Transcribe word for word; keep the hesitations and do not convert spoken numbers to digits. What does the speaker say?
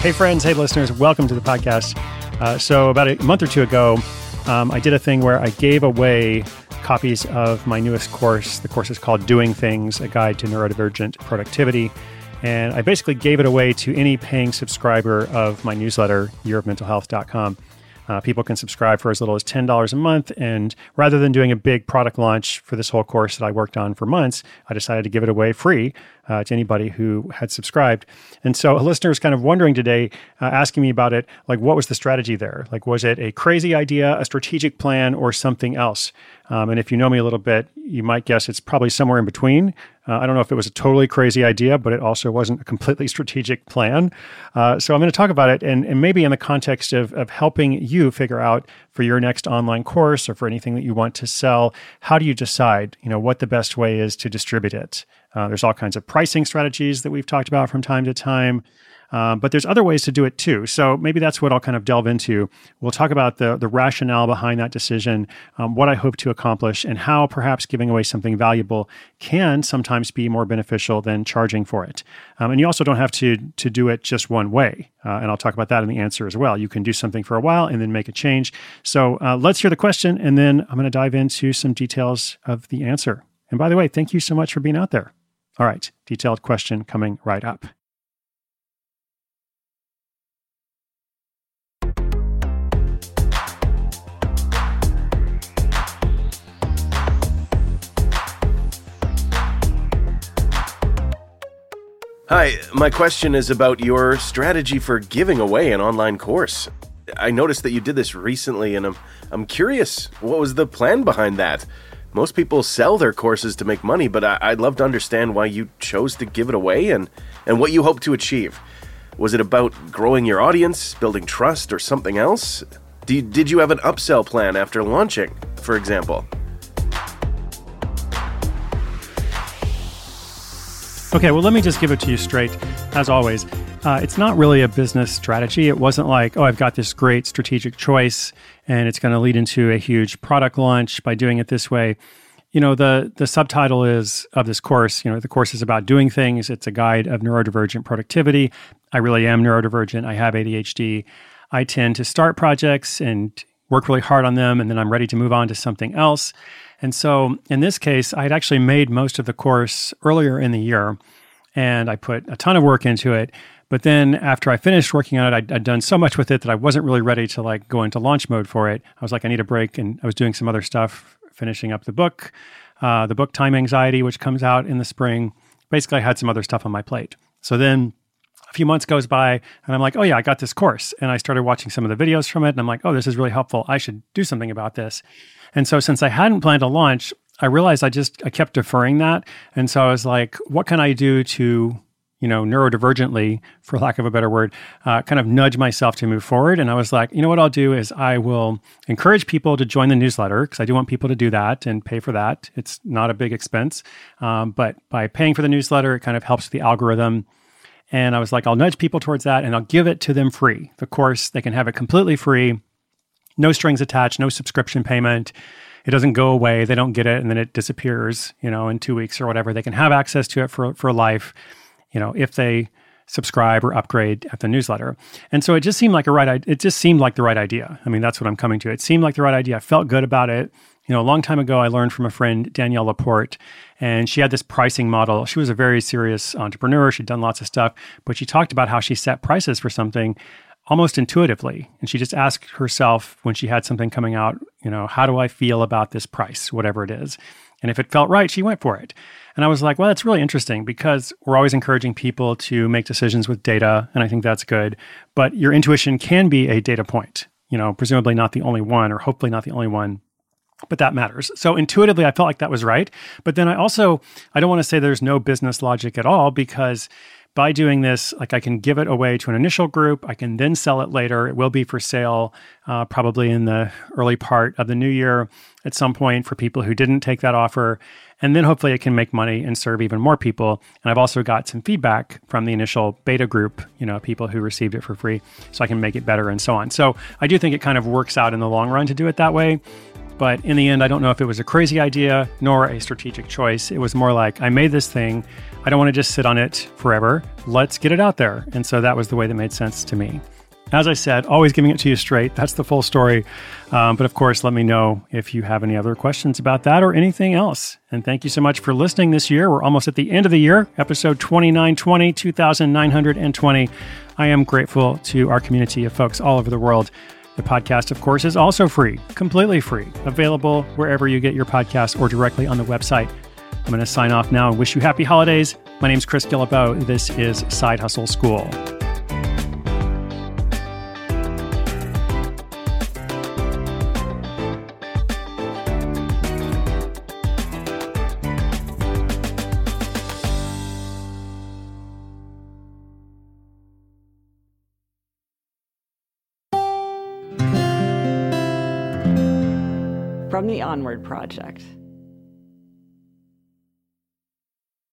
Hey friends, hey listeners, welcome to the podcast. Uh, so about a month or two ago, um, I did a thing where I gave away copies of my newest course. The course is called Doing Things, A Guide to Neurodivergent Productivity. And I basically gave it away to any paying subscriber of my newsletter, year of mental health dot com. Uh, people can subscribe for as little as ten dollars a month. And rather than doing a big product launch for this whole course that I worked on for months, I decided to give it away free uh, to anybody who had subscribed. And so a listener is kind of wondering today, uh, asking me about it, like, what was the strategy there? Like, was it a crazy idea, a strategic plan, or something else? Um, and if you know me a little bit, you might guess it's probably somewhere in between. Uh, I don't know if it was a totally crazy idea, but it also wasn't a completely strategic plan. Uh, so I'm going to talk about it, and, and maybe in the context of, of helping you figure out for your next online course or for anything that you want to sell, how do you decide, you know, what the best way is to distribute it? Uh, there's all kinds of pricing strategies that we've talked about from time to time. Um, but there's other ways to do it too. So maybe that's what I'll kind of delve into. We'll talk about the, the rationale behind that decision, um, what I hope to accomplish, and how perhaps giving away something valuable can sometimes be more beneficial than charging for it. Um, and you also don't have to, to do it just one way. Uh, and I'll talk about that in the answer as well. You can do something for a while and then make a change. So uh, let's hear the question, and then I'm going to dive into some details of the answer. And by the way, thank you so much for being out there. All right, detailed question coming right up. Hi, my question is about your strategy for giving away an online course. I noticed that you did this recently, and I'm I'm curious, what was the plan behind that? Most people sell their courses to make money, but I, I'd love to understand why you chose to give it away and, and what you hope to achieve. Was it about growing your audience, building trust, or something else? Do you, did you have an upsell plan after launching, for example? Okay, well, let me just give it to you straight. As always, uh, it's not really a business strategy. It wasn't like, oh, I've got this great strategic choice and it's going to lead into a huge product launch by doing it this way. You know, the the subtitle is of this course, you know, the course is about doing things. It's a guide of neurodivergent productivity. I really am neurodivergent. I have A D H D. I tend to start projects and work really hard on them, and then I'm ready to move on to something else. And so in this case, I had actually made most of the course earlier in the year, and I put a ton of work into it. But then after I finished working on it, I'd, I'd done so much with it that I wasn't really ready to like go into launch mode for it. I was like, I need a break, and I was doing some other stuff, finishing up the book, uh, the book Time Anxiety, which comes out in the spring. Basically, I had some other stuff on my plate. So then a few months goes by, and I'm like, oh yeah, I got this course. And I started watching some of the videos from it, and I'm like, oh, this is really helpful. I should do something about this. And so since I hadn't planned to launch, I realized I just, I kept deferring that. And so I was like, what can I do to, you know, neurodivergently, for lack of a better word, uh, kind of nudge myself to move forward? And I was like, you know what I'll do is I will encourage people to join the newsletter, because I do want people to do that and pay for that. It's not a big expense. Um, but by paying for the newsletter, it kind of helps the algorithm. And I was like, I'll nudge people towards that, and I'll give it to them free. The course, they can have it completely free. No strings attached, no subscription payment. It doesn't go away. They don't get it and then it disappears, you know, in two weeks or whatever. They can have access to it for, for life, you know, if they subscribe or upgrade at the newsletter. And so it just seemed like a right, it just seemed like the right idea. I mean, that's what I'm coming to. It seemed like the right idea. I felt good about it. You know, a long time ago, I learned from a friend, Danielle Laporte, and she had this pricing model. She was a very serious entrepreneur. She'd done lots of stuff, but she talked about how she set prices for something almost intuitively. And she just asked herself when she had something coming out, you know, how do I feel about this price, whatever it is? And if it felt right, she went for it. And I was like, well, that's really interesting, because we're always encouraging people to make decisions with data. And I think that's good. But your intuition can be a data point, you know, presumably not the only one, or hopefully not the only one, but that matters. So intuitively, I felt like that was right. But then I also, I don't want to say there's no business logic at all, because by doing this, like I can give it away to an initial group. I can then sell it later. It will be for sale uh, probably in the early part of the new year at some point for people who didn't take that offer. And then hopefully it can make money and serve even more people. And I've also got some feedback from the initial beta group, you know, people who received it for free, so I can make it better and so on. So I do think it kind of works out in the long run to do it that way. But in the end, I don't know if it was a crazy idea nor a strategic choice. It was more like I made this thing. I don't want to just sit on it forever. Let's get it out there. And so that was the way that made sense to me. As I said, always giving it to you straight. That's the full story. Um, but of course, let me know if you have any other questions about that or anything else. And thank you so much for listening this year. We're almost at the end of the year, episode twenty-nine twenty, two thousand nine hundred twenty. I am grateful to our community of folks all over the world. The podcast, of course, is also free, completely free, available wherever you get your podcasts or directly on the website. I'm going to sign off now and wish you happy holidays. My name's Chris Guillebeau. This is Side Hustle School. From the Onward Project.